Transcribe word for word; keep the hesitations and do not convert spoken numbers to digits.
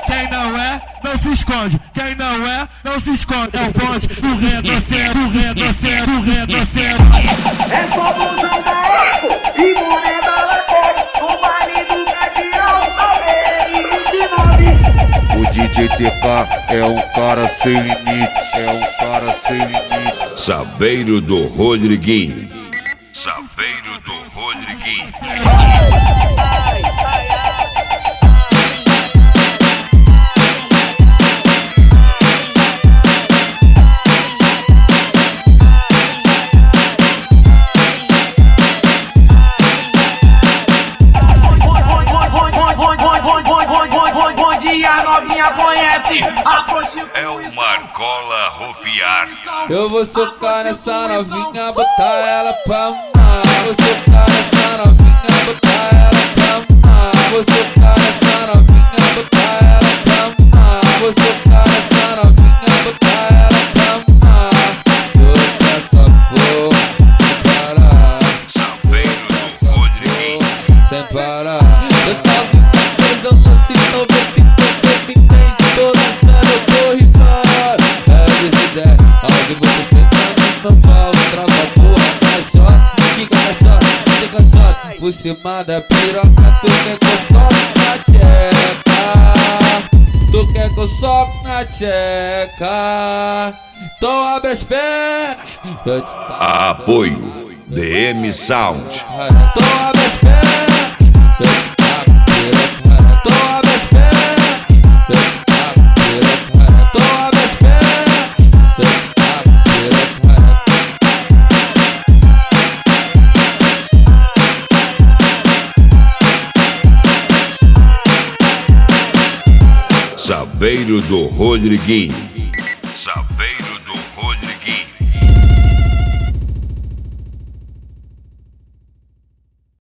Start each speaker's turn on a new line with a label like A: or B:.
A: Quem não é, não se esconde. Quem não é, não se esconde. É o ponte, o retrocede, o retrocede, o retrocede.
B: É só blusão da Eco e moneda lateral. O baile do Gavião,
C: O D J T K é um cara sem limite, é um cara sem limite.
D: Saveiro do Rodriguinho. Saveiro do Rodriguinho.
B: Bom dia, novinha conhece a coxinha.
D: É o Marcola Rufiar.
E: Eu vou socar nessa novinha, botar ela pra mamar. Vou socar nessa novinha, botar ela pra mamar. Vou socar nessa novinha, botar ela pra mamar. Vou socar nessa novinha, botar ela pra mamar. Soca essa porra sem parar.
D: Saveiro do Rodriguinho.
E: Sem parar. Eu tava pensando assim, não vê se você me entende. Tô dançando, eu tô rimando. É desidé, onde você senta no sofá. Trava a porra na shot, fica na shot, fica na shot. Por cima da piroca, tu quer que eu soque na tcheca. Tu quer que eu soque na tcheca. Então abre as pernas. Eu te taco.
D: Apoio D M Sound.
E: Então abre as pernas. Eu te taco, piroca. Então abre as pernas. Eu te taco, piroca. Então abre as pernas. Eu te taco, piroca.
D: Saveiro do Rodriguinho. Saveiro